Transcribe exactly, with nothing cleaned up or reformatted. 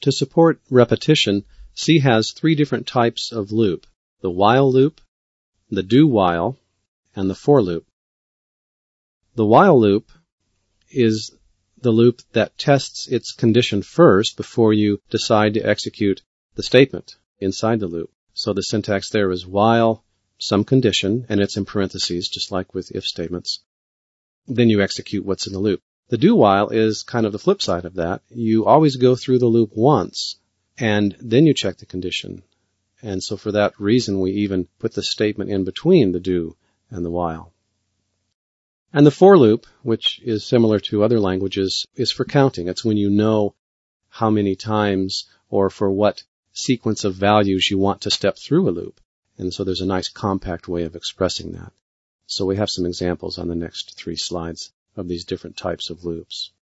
To support repetition, C has three different types of loop: the while loop, the do while, and the for loop. The while loop is the loop that tests its condition first before you decide to execute the statement inside the loop. So the syntax there is while some condition, and it's in parentheses, just like with if statements. Then you execute what's in the loop. The do while is kind of the flip side of that. You always go through the loop once, and then you check the condition. And so for that reason, we even put the statement in between the do and the while. And the for loop, which is similar to other languages, is for counting. It's when you know how many times or for what sequence of values you want to step through a loop. And so there's a nice compact way of expressing that. So we have some examples on the next three slides of these different types of loops.